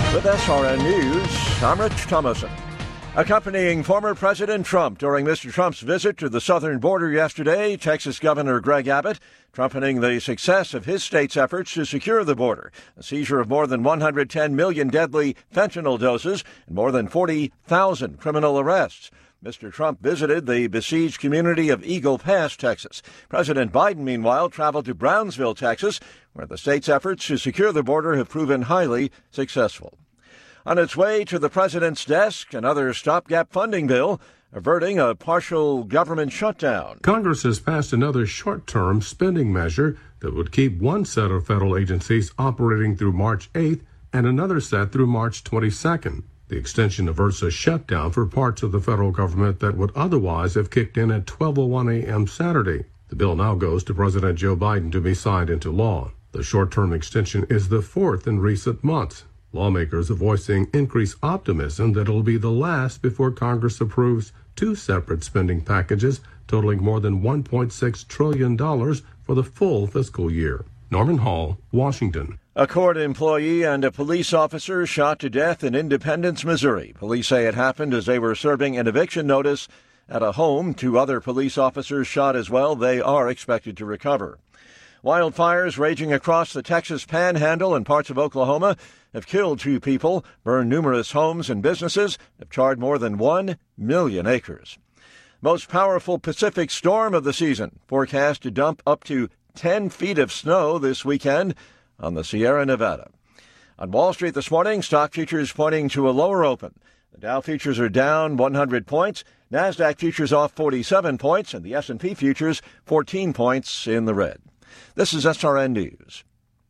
With SRN News, I'm Rich Thomason. Accompanying former President Trump during Mr. Trump's visit to the southern border yesterday, Texas Governor Greg Abbott trumpeting the success of his state's efforts to secure the border, a seizure of more than 110 million deadly fentanyl doses, and more than 40,000 criminal arrests. Mr. Trump visited the besieged community of Eagle Pass, Texas. President Biden, meanwhile, traveled to Brownsville, Texas, where the state's efforts to secure the border have proven highly successful. On its way to the president's desk, another stopgap funding bill averting a partial government shutdown. Congress has passed another short-term spending measure that would keep one set of federal agencies operating through March 8th and another set through March 22nd. The extension averts a shutdown for parts of the federal government that would otherwise have kicked in at 12:01 a.m. Saturday. The bill now goes to President Joe Biden to be signed into law. The short-term extension is the fourth in recent months. Lawmakers are voicing increased optimism that it'll be the last before Congress approves two separate spending packages totaling more than $1.6 trillion for the full fiscal year. Norman Hall, Washington. A court employee and a police officer shot to death in Independence, Missouri. Police say it happened as they were serving an eviction notice at a home. Two other police officers shot as well. They are expected to recover. Wildfires raging across the Texas Panhandle and parts of Oklahoma have killed 2 people, burned numerous homes and businesses, have charred more than 1 million acres. Most powerful Pacific storm of the season, forecast to dump up to 10 feet of snow this weekend on the Sierra Nevada. On Wall Street this morning, stock futures pointing to a lower open. The Dow futures are down 100 points, NASDAQ futures off 47 points, and the S&P futures 14 points in the red. This is SRN News.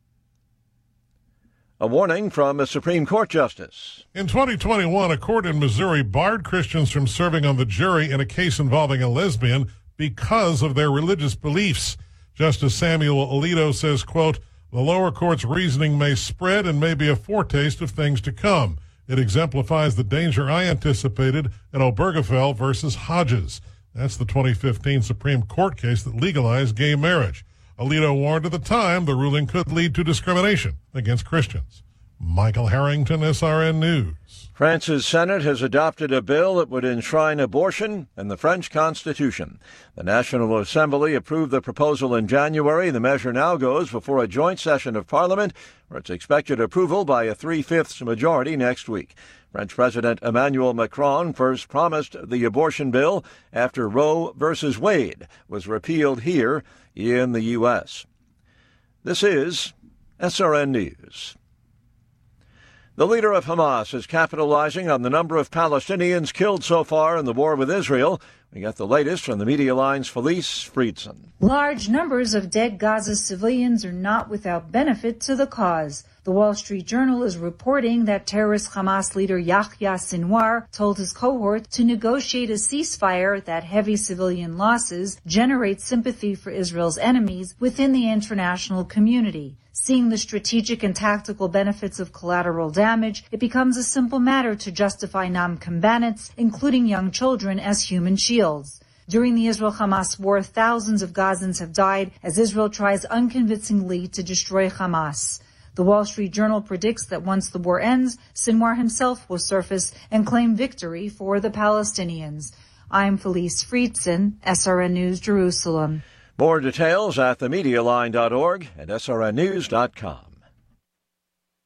A warning from a Supreme Court justice. In 2021, a court in Missouri barred Christians from serving on the jury in a case involving a lesbian because of their religious beliefs. Justice Samuel Alito says, quote, "The lower court's reasoning may spread and may be a foretaste of things to come. It exemplifies the danger I anticipated in Obergefell versus Hodges." That's the 2015 Supreme Court case that legalized gay marriage. Alito warned at the time the ruling could lead to discrimination against Christians. Michael Harrington, SRN News. France's Senate has adopted a bill that would enshrine abortion in the French Constitution. The National Assembly approved the proposal in January. The measure now goes before a joint session of Parliament, where it's expected approval by a 3/5 majority next week. French President Emmanuel Macron first promised the abortion bill after Roe v. Wade was repealed here in the U.S. This is SRN News. The leader of Hamas is capitalizing on the number of Palestinians killed so far in the war with Israel. We get the latest from the Media Line's Felice Friedson. Large numbers of dead Gaza civilians are not without benefit to the cause. The Wall Street Journal is reporting that terrorist Hamas leader Yahya Sinwar told his cohort to negotiate a ceasefire that heavy civilian losses generate sympathy for Israel's enemies within the international community. Seeing the strategic and tactical benefits of collateral damage, it becomes a simple matter to justify non-combatants, including young children, as human shields. During the Israel-Hamas war, thousands of Gazans have died as Israel tries unconvincingly to destroy Hamas. The Wall Street Journal predicts that once the war ends, Sinwar himself will surface and claim victory for the Palestinians. I'm Felice Friedson, SRN News, Jerusalem. More details at themedialine.org and srnnews.com.